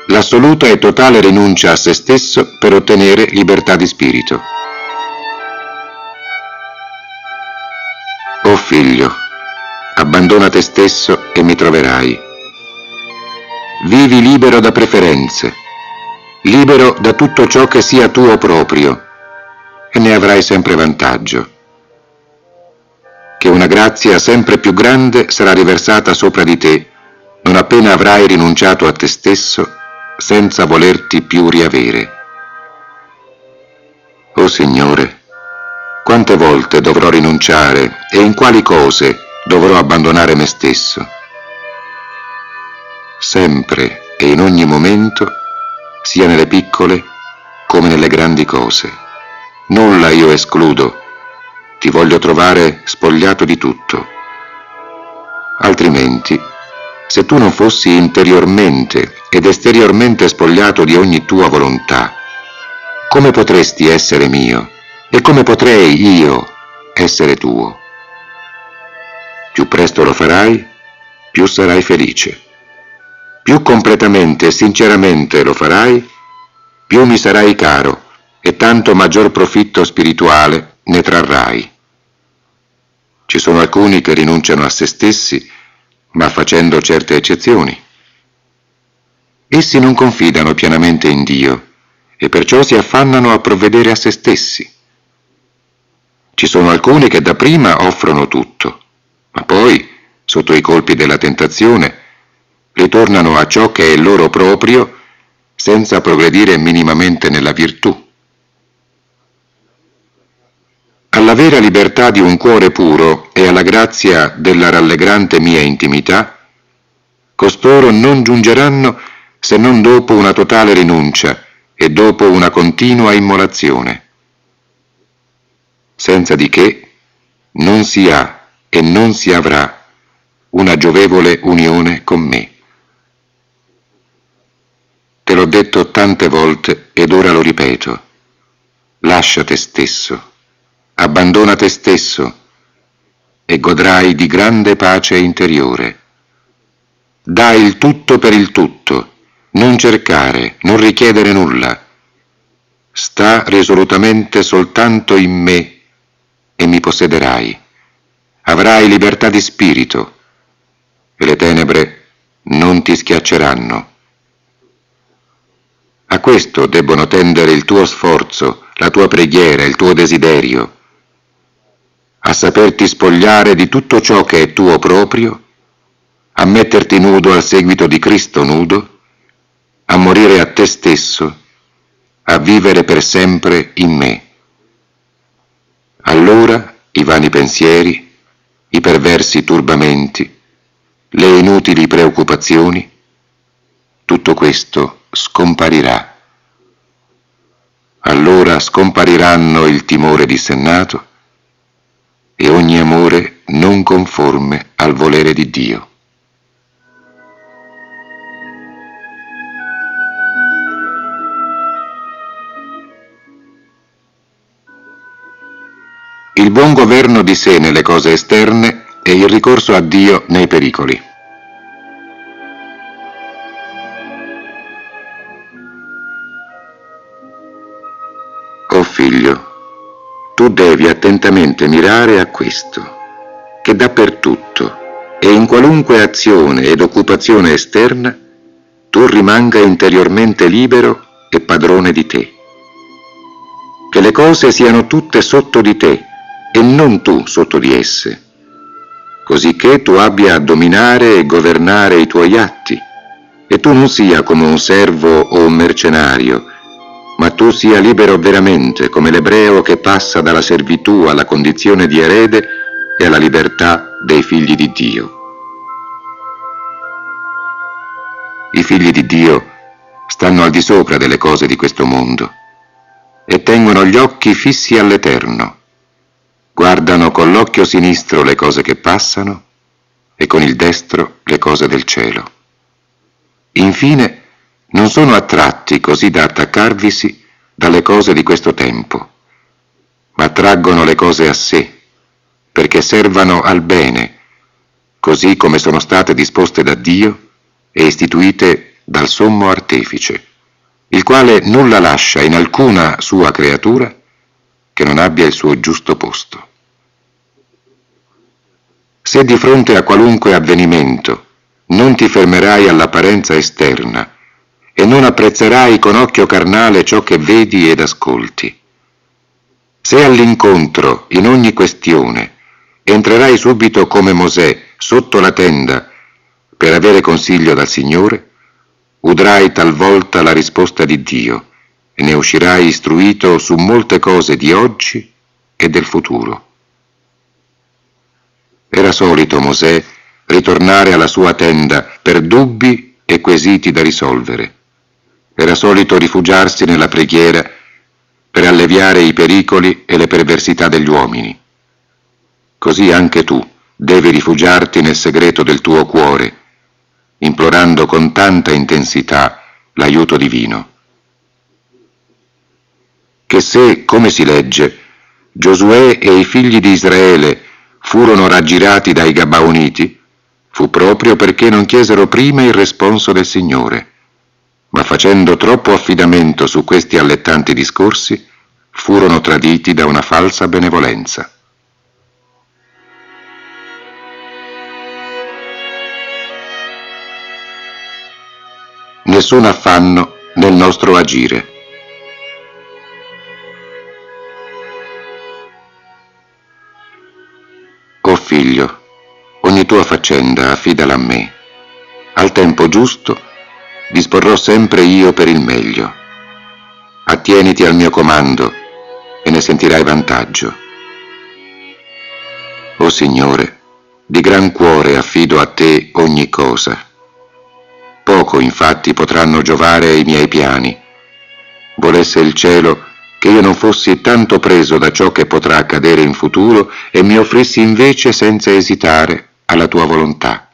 l'assoluta e totale rinuncia a se stesso per ottenere libertà di spirito. O figlio, abbandona te stesso e mi troverai. Vivi libero da preferenze, libero da tutto ciò che sia tuo proprio, e ne avrai sempre vantaggio. Che una grazia sempre più grande sarà riversata sopra di te non appena avrai rinunciato a te stesso senza volerti più riavere. O Signore, quante volte dovrò rinunciare e in quali cose dovrò abbandonare me stesso? Sempre e in ogni momento, sia nelle piccole come nelle grandi cose. Nulla io escludo, ti voglio trovare spogliato di tutto. Altrimenti, se tu non fossi interiormente ed esteriormente spogliato di ogni tua volontà, come potresti essere mio e come potrei io essere tuo? Più presto lo farai, più sarai felice. Più completamente e sinceramente lo farai, più mi sarai caro e tanto maggior profitto spirituale ne trarrai. Ci sono alcuni che rinunciano a se stessi, ma facendo certe eccezioni. Essi non confidano pienamente in Dio e perciò si affannano a provvedere a se stessi. Ci sono alcuni che dapprima offrono tutto, ma poi, sotto i colpi della tentazione, ritornano a ciò che è loro proprio senza progredire minimamente nella virtù. Alla vera libertà di un cuore puro e alla grazia della rallegrante mia intimità, costoro non giungeranno se non dopo una totale rinuncia e dopo una continua immolazione. Senza di che non si ha e non si avrà una giovevole unione con me. Te l'ho detto tante volte ed ora lo ripeto. Lascia te stesso, abbandona te stesso e godrai di grande pace interiore. Dai il tutto per il tutto, non cercare, non richiedere nulla. Sta risolutamente soltanto in me e mi possederai. Avrai libertà di spirito e le tenebre non ti schiacceranno. A questo debbono tendere il tuo sforzo, la tua preghiera, il tuo desiderio, a saperti spogliare di tutto ciò che è tuo proprio, a metterti nudo al seguito di Cristo nudo, a morire a te stesso, a vivere per sempre in me. Allora i vani pensieri, i perversi turbamenti, le inutili preoccupazioni, tutto questo scomparirà. Allora scompariranno il timore dissennato e ogni amore non conforme al volere di Dio. Il buon governo di sé nelle cose esterne e il ricorso a Dio nei pericoli. O figlio, tu devi attentamente mirare a questo, che dappertutto e in qualunque azione ed occupazione esterna tu rimanga interiormente libero e padrone di te. Che le cose siano tutte sotto di te e non tu sotto di esse, cosicché tu abbia a dominare e governare i tuoi atti, e tu non sia come un servo o un mercenario, ma tu sia libero veramente, come l'ebreo che passa dalla servitù alla condizione di erede e alla libertà dei figli di Dio. I figli di Dio stanno al di sopra delle cose di questo mondo e tengono gli occhi fissi all'Eterno. Guardano con l'occhio sinistro le cose che passano e con il destro le cose del cielo. Infine, non sono attratti così da attaccarvisi dalle cose di questo tempo, ma traggono le cose a sé, perché servano al bene, così come sono state disposte da Dio e istituite dal sommo artefice, il quale nulla lascia in alcuna sua creatura che non abbia il suo giusto posto. Se di fronte a qualunque avvenimento non ti fermerai all'apparenza esterna e non apprezzerai con occhio carnale ciò che vedi ed ascolti, se all'incontro in ogni questione entrerai subito come Mosè sotto la tenda per avere consiglio dal Signore, udrai talvolta la risposta di Dio e ne uscirai istruito su molte cose di oggi e del futuro. Era solito Mosè ritornare alla sua tenda per dubbi e quesiti da risolvere. Era solito rifugiarsi nella preghiera per alleviare i pericoli e le perversità degli uomini. Così anche tu devi rifugiarti nel segreto del tuo cuore, implorando con tanta intensità l'aiuto divino. Che se, come si legge, Giosuè e i figli di Israele furono raggirati dai Gabaoniti, fu proprio perché non chiesero prima il responso del Signore, ma facendo troppo affidamento su questi allettanti discorsi, furono traditi da una falsa benevolenza. Nessun affanno nel nostro agire. O figlio, ogni tua faccenda affidala a me. Al tempo giusto disporrò sempre io per il meglio. Attieniti al mio comando e ne sentirai vantaggio. O Signore, di gran cuore affido a te ogni cosa. Poco infatti potranno giovare i miei piani. Volesse il cielo che io non fossi tanto preso da ciò che potrà accadere in futuro e mi offrissi invece senza esitare alla tua volontà.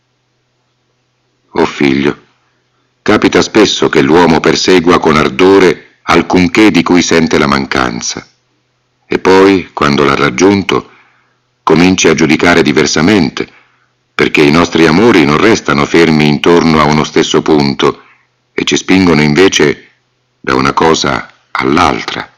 O figlio, capita spesso che l'uomo persegua con ardore alcunché di cui sente la mancanza, e poi, quando l'ha raggiunto, comincia a giudicare diversamente, perché i nostri amori non restano fermi intorno a uno stesso punto e ci spingono invece da una cosa all'altra.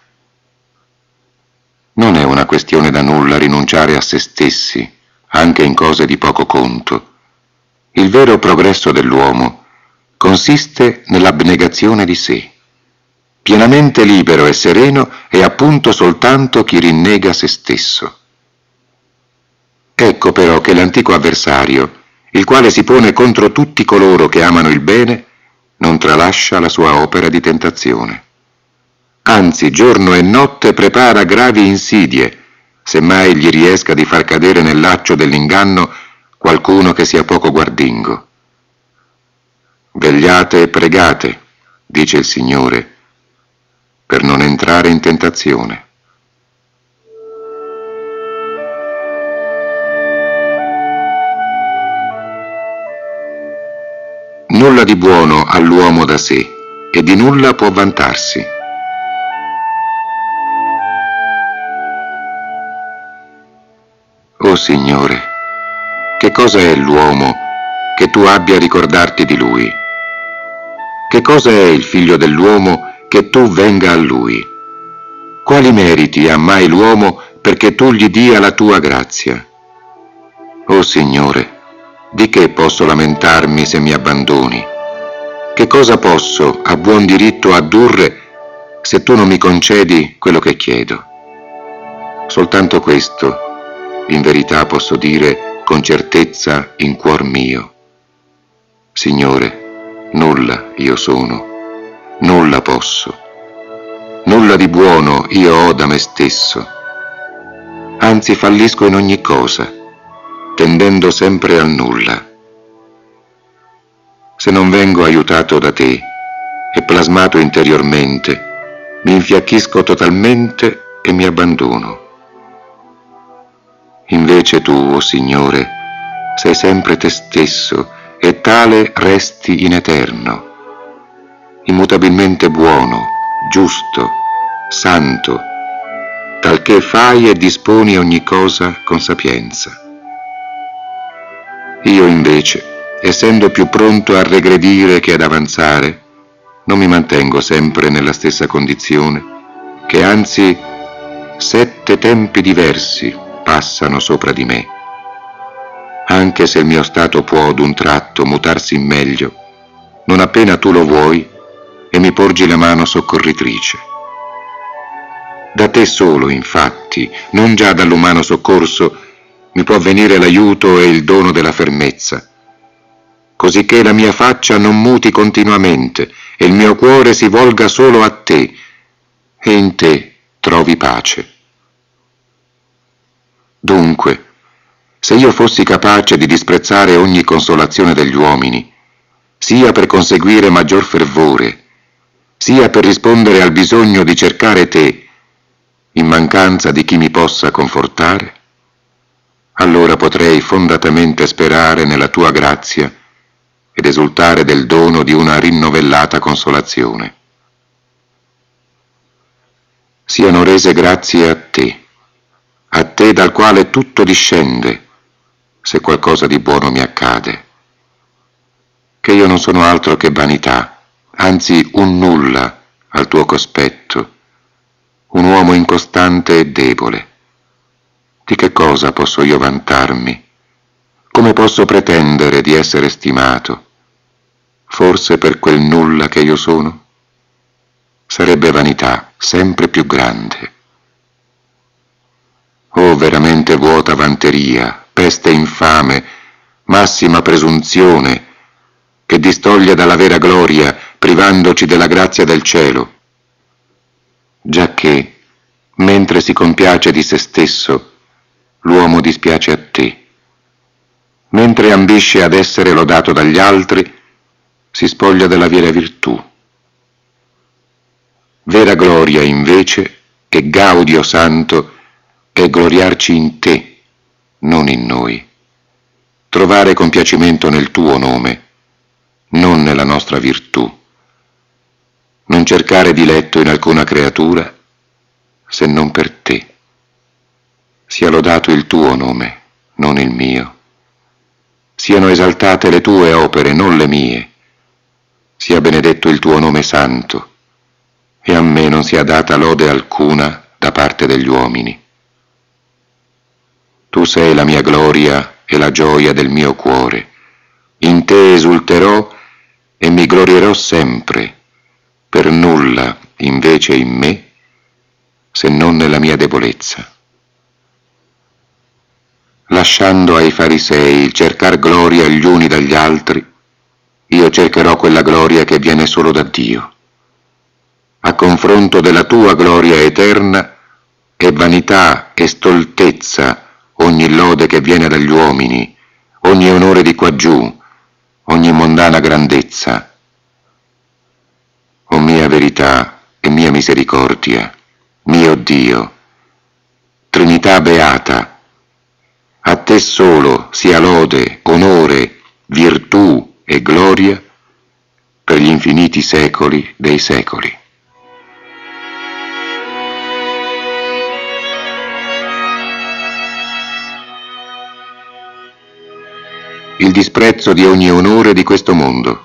Non è una questione da nulla rinunciare a se stessi, anche in cose di poco conto. Il vero progresso dell'uomo consiste nell'abnegazione di sé. Pienamente libero e sereno è appunto soltanto chi rinnega se stesso. Ecco però che l'antico avversario, il quale si pone contro tutti coloro che amano il bene, non tralascia la sua opera di tentazione. Anzi, giorno e notte prepara gravi insidie, semmai gli riesca di far cadere nel laccio dell'inganno qualcuno che sia poco guardingo. Vegliate e pregate, dice il Signore, per non entrare in tentazione. Nulla di buono ha l'uomo da sé e di nulla può vantarsi. O Signore, che cosa è l'uomo che tu abbia a ricordarti di lui? Che cosa è il figlio dell'uomo che tu venga a lui? Quali meriti ha mai l'uomo perché tu gli dia la tua grazia? O Signore, di che posso lamentarmi se mi abbandoni? Che cosa posso a buon diritto addurre se tu non mi concedi quello che chiedo? Soltanto questo, in verità posso dire con certezza in cuor mio. Signore, nulla io sono, nulla posso, nulla di buono io ho da me stesso, anzi fallisco in ogni cosa, tendendo sempre al nulla. Se non vengo aiutato da te e plasmato interiormente, mi infiacchisco totalmente e mi abbandono. Invece tu, o Signore, sei sempre te stesso e tale resti in eterno, immutabilmente buono, giusto, santo, talché fai e disponi ogni cosa con sapienza. Io invece essendo più pronto a regredire che ad avanzare, non mi mantengo sempre nella stessa condizione, che anzi 7 tempi diversi passano sopra di me. Anche se il mio stato può d'un tratto mutarsi in meglio, non appena tu lo vuoi e mi porgi la mano soccorritrice. Da te solo, infatti, non già dall'umano soccorso, mi può venire l'aiuto e il dono della fermezza, cosicché la mia faccia non muti continuamente e il mio cuore si volga solo a te, e in te trovi pace. Dunque, se io fossi capace di disprezzare ogni consolazione degli uomini, sia per conseguire maggior fervore, sia per rispondere al bisogno di cercare te, in mancanza di chi mi possa confortare, allora potrei fondatamente sperare nella tua grazia ed esultare del dono di una rinnovellata consolazione. Siano rese grazie a te dal quale tutto discende, se qualcosa di buono mi accade, che io non sono altro che vanità, anzi un nulla al tuo cospetto, un uomo incostante e debole. Di che cosa posso io vantarmi? Come posso pretendere di essere stimato? Forse per quel nulla che io sono? Sarebbe vanità sempre più grande. Oh, veramente vuota vanteria, peste infame, massima presunzione, che distoglie dalla vera gloria, privandoci della grazia del cielo. Giacché, mentre si compiace di se stesso, l'uomo dispiace a te. Mentre ambisce ad essere lodato dagli altri, si spoglia della vera virtù. Vera gloria, invece, e gaudio santo, è gloriarci in te, non in noi. Trovare compiacimento nel tuo nome, non nella nostra virtù. Non cercare diletto in alcuna creatura, se non per te. Sia lodato il tuo nome, non il mio. Siano esaltate le tue opere, non le mie. Sia benedetto il tuo nome santo, e a me non sia data lode alcuna da parte degli uomini. Tu sei la mia gloria e la gioia del mio cuore. In te esulterò e mi glorierò sempre, per nulla invece in me, se non nella mia debolezza. Lasciando ai farisei il cercar gloria gli uni dagli altri, io cercherò quella gloria che viene solo da Dio. A confronto della tua gloria eterna, è vanità e stoltezza ogni lode che viene dagli uomini, ogni onore di quaggiù, ogni mondana grandezza. O mia verità e mia misericordia, mio Dio, Trinità beata, a te solo sia lode, onore, virtù e gloria per gli infiniti secoli dei secoli. Il disprezzo di ogni onore di questo mondo.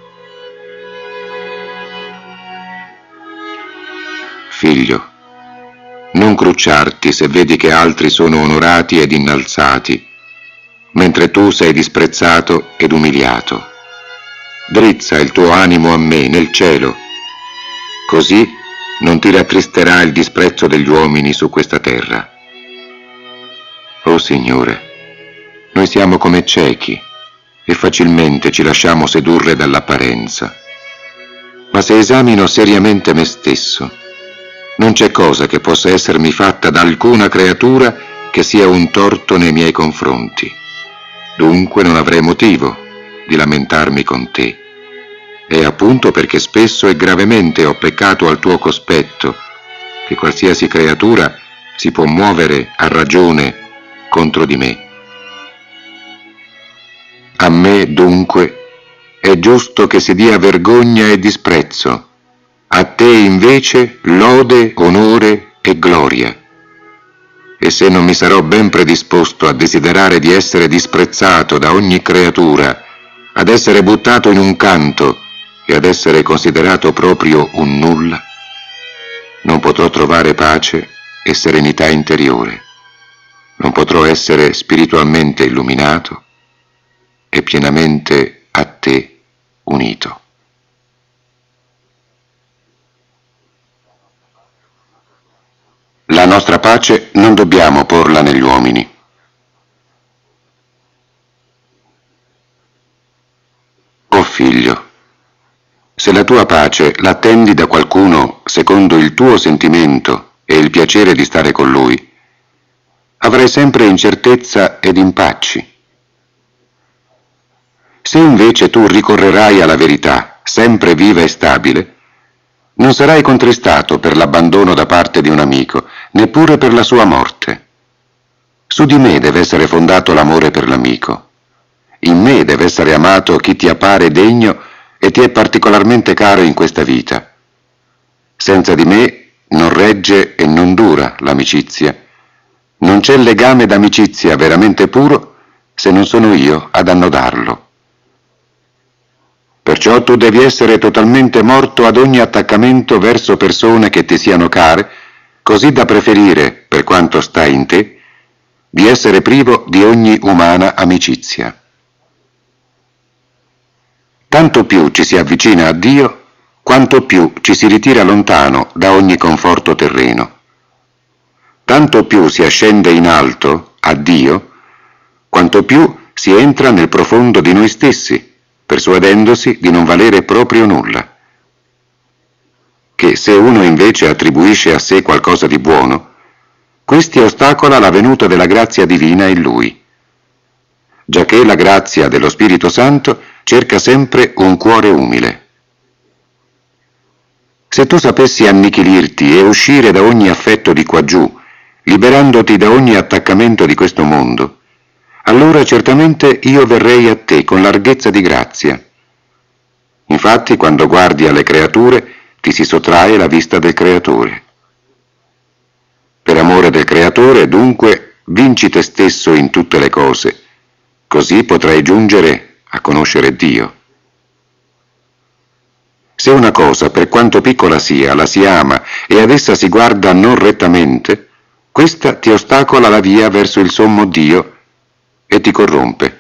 Figlio, non crucciarti se vedi che altri sono onorati ed innalzati, mentre tu sei disprezzato ed umiliato. Drizza il tuo animo a me, nel cielo, così non ti rattristerà il disprezzo degli uomini su questa terra. Oh Signore, noi siamo come ciechi, e facilmente ci lasciamo sedurre dall'apparenza. Ma se esamino seriamente me stesso, non c'è cosa che possa essermi fatta da alcuna creatura che sia un torto nei miei confronti. Dunque non avrei motivo di lamentarmi con te. È appunto perché spesso e gravemente ho peccato al tuo cospetto, che qualsiasi creatura si può muovere a ragione contro di me. A me, dunque, è giusto che si dia vergogna e disprezzo, a te invece lode, onore e gloria. E se non mi sarò ben predisposto a desiderare di essere disprezzato da ogni creatura, ad essere buttato in un canto e ad essere considerato proprio un nulla, non potrò trovare pace e serenità interiore, non potrò essere spiritualmente illuminato e pienamente a te unito. La nostra pace non dobbiamo porla negli uomini. O figlio, se la tua pace l'attendi da qualcuno secondo il tuo sentimento e il piacere di stare con lui, avrai sempre incertezza ed impacci. Se invece tu ricorrerai alla verità, sempre viva e stabile, non sarai contristato per l'abbandono da parte di un amico, neppure per la sua morte. Su di me deve essere fondato l'amore per l'amico. In me deve essere amato chi ti appare degno e ti è particolarmente caro in questa vita. Senza di me non regge e non dura l'amicizia. Non c'è legame d'amicizia veramente puro se non sono io ad annodarlo. Perciò tu devi essere totalmente morto ad ogni attaccamento verso persone che ti siano care, così da preferire, per quanto sta in te, di essere privo di ogni umana amicizia. Tanto più ci si avvicina a Dio, quanto più ci si ritira lontano da ogni conforto terreno. Tanto più si ascende in alto, a Dio, quanto più si entra nel profondo di noi stessi, persuadendosi di non valere proprio nulla. Che se uno invece attribuisce a sé qualcosa di buono, questi ostacola la venuta della grazia divina in lui, giacché la grazia dello Spirito Santo cerca sempre un cuore umile. Se tu sapessi annichilirti e uscire da ogni affetto di quaggiù, liberandoti da ogni attaccamento di questo mondo, allora certamente io verrei a te con larghezza di grazia. Infatti, quando guardi alle creature, ti si sottrae la vista del Creatore. Per amore del Creatore, dunque, vinci te stesso in tutte le cose, così potrai giungere a conoscere Dio. Se una cosa, per quanto piccola sia, la si ama e ad essa si guarda non rettamente, questa ti ostacola la via verso il sommo Dio e ti corrompe.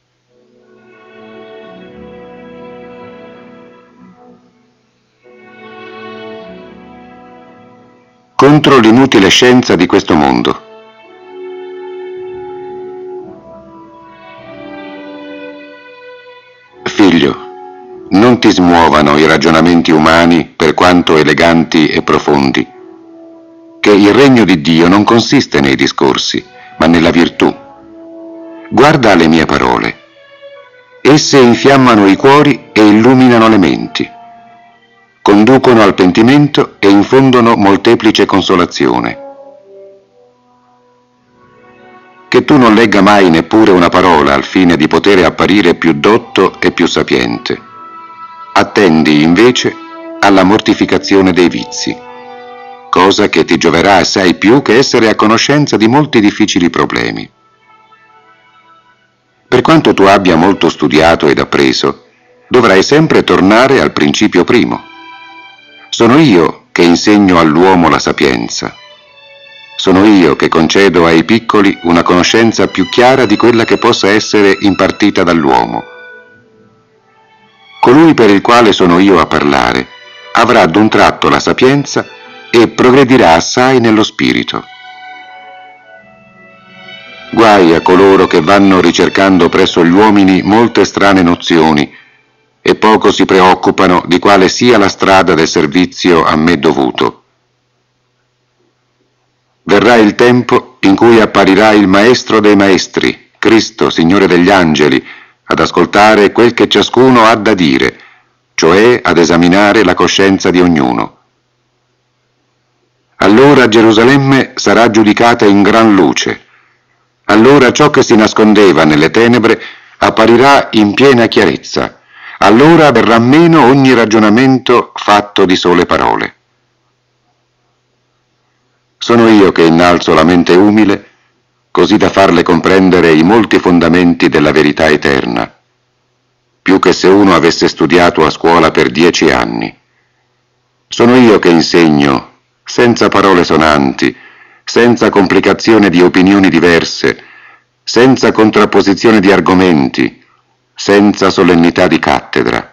Contro l'inutile scienza di questo mondo. Figlio, non ti smuovano i ragionamenti umani per quanto eleganti e profondi, che il regno di Dio non consiste nei discorsi, ma nella virtù. Guarda le mie parole. Esse infiammano i cuori e illuminano le menti, conducono al pentimento e infondono molteplice consolazione. Che tu non legga mai neppure una parola al fine di poter apparire più dotto e più sapiente. Attendi invece alla mortificazione dei vizi, cosa che ti gioverà assai più che essere a conoscenza di molti difficili problemi. Per quanto tu abbia molto studiato ed appreso, dovrai sempre tornare al principio primo. Sono io che insegno all'uomo la sapienza. Sono io che concedo ai piccoli una conoscenza più chiara di quella che possa essere impartita dall'uomo. Colui per il quale sono io a parlare avrà d'un tratto la sapienza e progredirà assai nello spirito. Guai a coloro che vanno ricercando presso gli uomini molte strane nozioni e poco si preoccupano di quale sia la strada del servizio a me dovuto. Verrà il tempo in cui apparirà il Maestro dei Maestri, Cristo, Signore degli Angeli, ad ascoltare quel che ciascuno ha da dire, cioè ad esaminare la coscienza di ognuno. Allora Gerusalemme sarà giudicata in gran luce. Allora ciò che si nascondeva nelle tenebre apparirà in piena chiarezza. Allora verrà meno ogni ragionamento fatto di sole parole. Sono io che innalzo la mente umile, così da farle comprendere i molti fondamenti della verità eterna. più che se uno avesse studiato a scuola per 10 anni. Sono io che insegno, senza parole sonanti, senza complicazione di opinioni diverse, senza contrapposizione di argomenti, senza solennità di cattedra.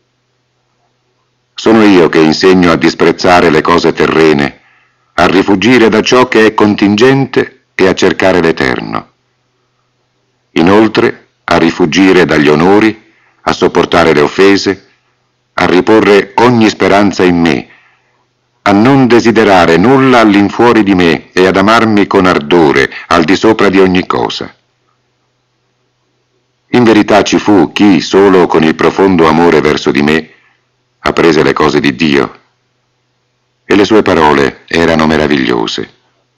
Sono io che insegno a disprezzare le cose terrene, a rifugire da ciò che è contingente e a cercare l'eterno. Inoltre, a rifugire dagli onori, a sopportare le offese, a riporre ogni speranza in me, a non desiderare nulla all'infuori di me e ad amarmi con ardore al di sopra di ogni cosa. In verità ci fu chi, solo con il profondo amore verso di me, apprese le cose di Dio, e le sue parole erano meravigliose.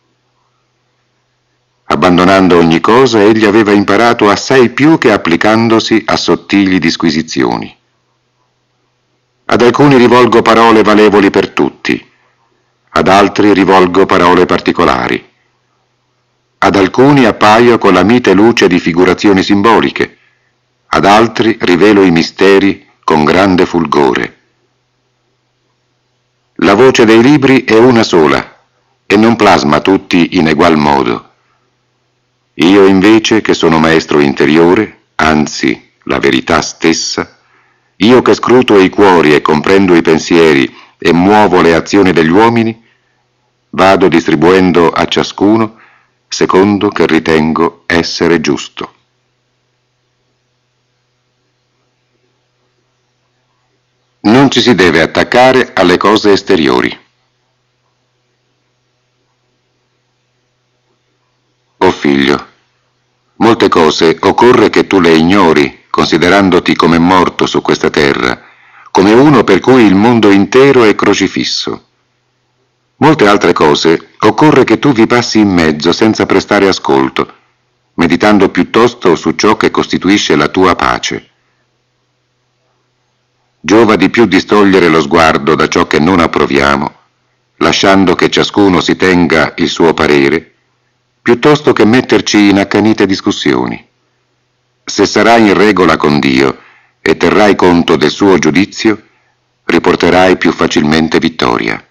Abbandonando ogni cosa, egli aveva imparato assai più che applicandosi a sottili disquisizioni. Ad alcuni rivolgo parole valevoli per tutti, ad altri rivolgo parole particolari. Ad alcuni appaio con la mite luce di figurazioni simboliche, ad altri rivelo i misteri con grande fulgore. La voce dei libri è una sola e non plasma tutti in egual modo. Io invece, che sono maestro interiore, anzi la verità stessa, io che scruto i cuori e comprendo i pensieri e muovo le azioni degli uomini, vado distribuendo a ciascuno secondo che ritengo essere giusto. Non ci si deve attaccare alle cose esteriori. O figlio, molte cose occorre che tu le ignori, considerandoti come morto su questa terra, come uno per cui il mondo intero è crocifisso. Molte altre cose occorre che tu vi passi in mezzo senza prestare ascolto, meditando piuttosto su ciò che costituisce la tua pace. Giova di più distogliere lo sguardo da ciò che non approviamo, lasciando che ciascuno si tenga il suo parere, piuttosto che metterci in accanite discussioni. Se sarai in regola con Dio e terrai conto del suo giudizio, riporterai più facilmente vittoria.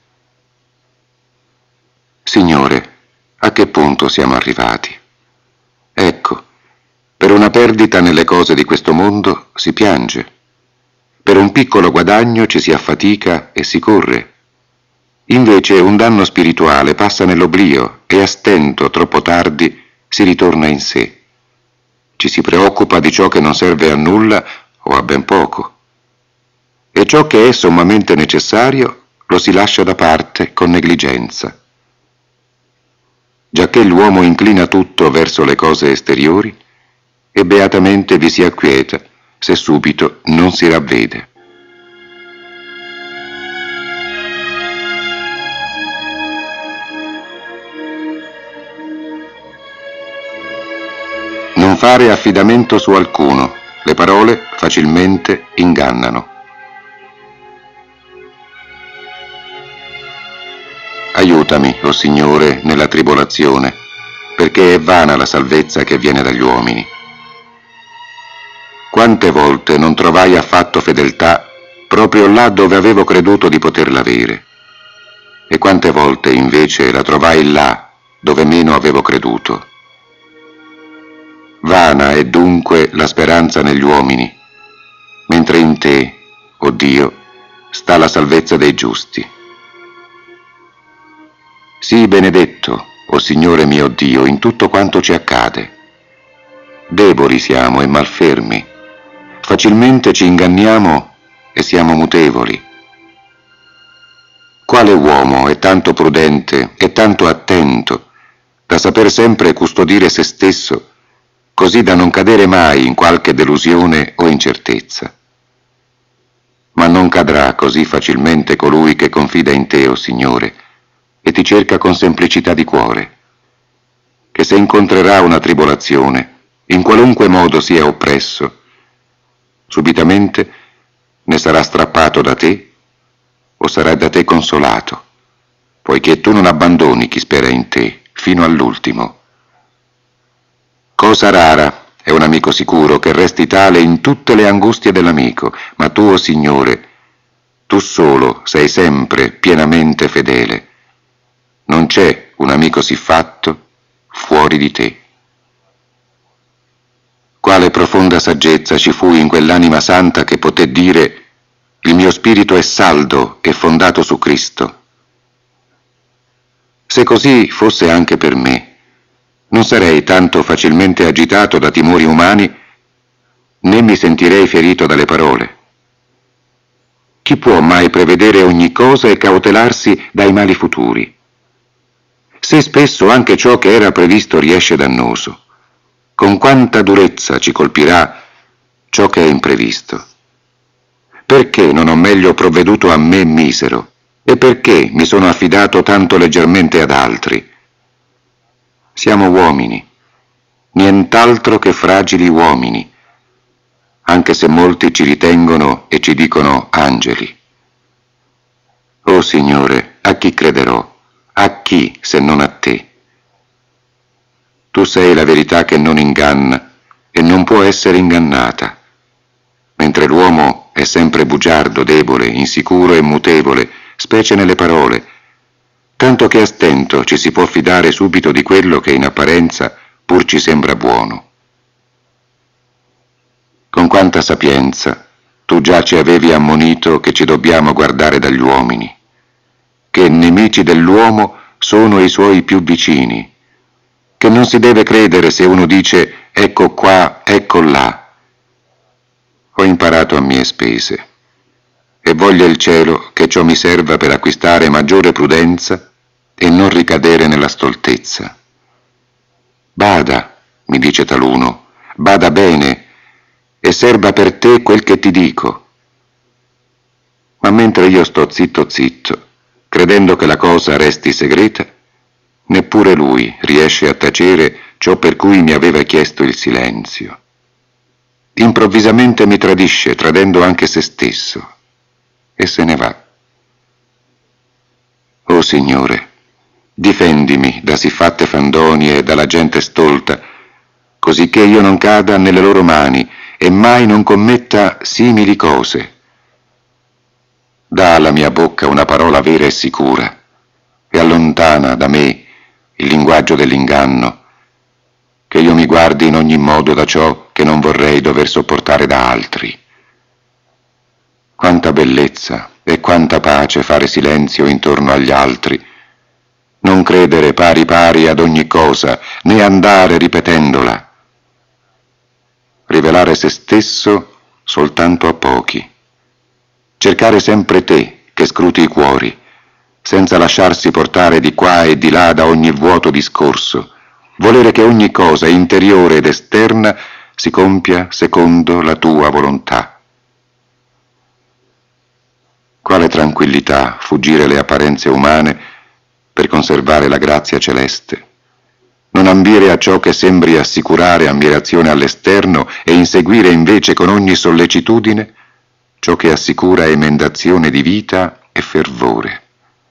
Signore, a che punto siamo arrivati? Ecco, per una perdita nelle cose di questo mondo si piange. Per un piccolo guadagno ci si affatica e si corre. Invece un danno spirituale passa nell'oblio e a stento, troppo tardi, si ritorna in sé. Ci si preoccupa di ciò che non serve a nulla o a ben poco. E ciò che è sommamente necessario lo si lascia da parte con negligenza. Giacché l'uomo inclina tutto verso le cose esteriori, e beatamente vi si acquieta se subito non si ravvede. Non fare affidamento su alcuno, le parole facilmente ingannano. Aiutami, o Signore, nella tribolazione, perché è vana la salvezza che viene dagli uomini. Quante volte non trovai affatto fedeltà proprio là dove avevo creduto di poterla avere, e quante volte invece la trovai là dove meno avevo creduto. Vana è dunque la speranza negli uomini, mentre in te, o Dio, sta la salvezza dei giusti. Sii benedetto, o Signore mio Dio, in tutto quanto ci accade. Deboli siamo e malfermi, facilmente ci inganniamo e siamo mutevoli. Quale uomo è tanto prudente e tanto attento da saper sempre custodire se stesso, così da non cadere mai in qualche delusione o incertezza? Ma non cadrà così facilmente colui che confida in te, o Signore, e ti cerca con semplicità di cuore, che se incontrerà una tribolazione, in qualunque modo sia oppresso, subitamente ne sarà strappato da te o sarà da te consolato, poiché tu non abbandoni chi spera in te fino all'ultimo. Cosa rara è un amico sicuro, che resti tale in tutte le angustie dell'amico, ma tu, o Signore, tu solo sei sempre pienamente fedele. Non c'è un amico siffatto fuori di te. Quale profonda saggezza ci fu in quell'anima santa che poté dire: il mio spirito è saldo e fondato su Cristo. Se così fosse anche per me, non sarei tanto facilmente agitato da timori umani, né mi sentirei ferito dalle parole. Chi può mai prevedere ogni cosa e cautelarsi dai mali futuri? Se spesso anche ciò che era previsto riesce dannoso, con quanta durezza ci colpirà ciò che è imprevisto? Perché non ho meglio provveduto a me misero? E perché mi sono affidato tanto leggermente ad altri? Siamo uomini, nient'altro che fragili uomini, anche se molti ci ritengono e ci dicono angeli. O Signore, a chi crederò? A chi se non a te? Tu sei la verità che non inganna e non può essere ingannata, mentre l'uomo è sempre bugiardo, debole, insicuro e mutevole, specie nelle parole, tanto che a stento ci si può fidare subito di quello che in apparenza pur ci sembra buono. Con quanta sapienza tu già ci avevi ammonito che ci dobbiamo guardare dagli uomini, che nemici dell'uomo sono i suoi più vicini, che non si deve credere se uno dice ecco qua, ecco là. Ho imparato a mie spese e voglia il cielo che ciò mi serva per acquistare maggiore prudenza e non ricadere nella stoltezza. Bada, mi dice taluno, bada bene e serba per te quel che ti dico. Ma mentre io sto zitto zitto, credendo che la cosa resti segreta, neppure lui riesce a tacere ciò per cui mi aveva chiesto il silenzio. Improvvisamente mi tradisce, tradendo anche se stesso, e se ne va. O Signore, difendimi da siffatte fandonie e dalla gente stolta, così che io non cada nelle loro mani e mai non commetta simili cose. Dà alla mia bocca una parola vera e sicura e allontana da me il linguaggio dell'inganno, che io mi guardi in ogni modo da ciò che non vorrei dover sopportare da altri. Quanta bellezza e quanta pace fare silenzio intorno agli altri, non credere pari pari ad ogni cosa, né andare ripetendola. Rivelare se stesso soltanto a pochi. Cercare sempre te che scruti i cuori, senza lasciarsi portare di qua e di là da ogni vuoto discorso. Volere che ogni cosa interiore ed esterna si compia secondo la tua volontà. Quale tranquillità fuggire le apparenze umane per conservare la grazia celeste. Non ambire a ciò che sembri assicurare ammirazione all'esterno e inseguire invece con ogni sollecitudine ciò che assicura emendazione di vita e fervore.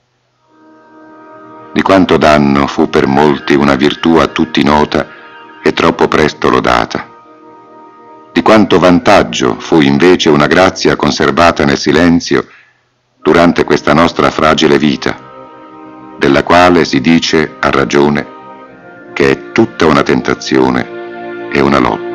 Di quanto danno fu per molti una virtù a tutti nota e troppo presto lodata. Di quanto vantaggio fu invece una grazia conservata nel silenzio durante questa nostra fragile vita, della quale si dice, a ragione, che è tutta una tentazione e una lotta.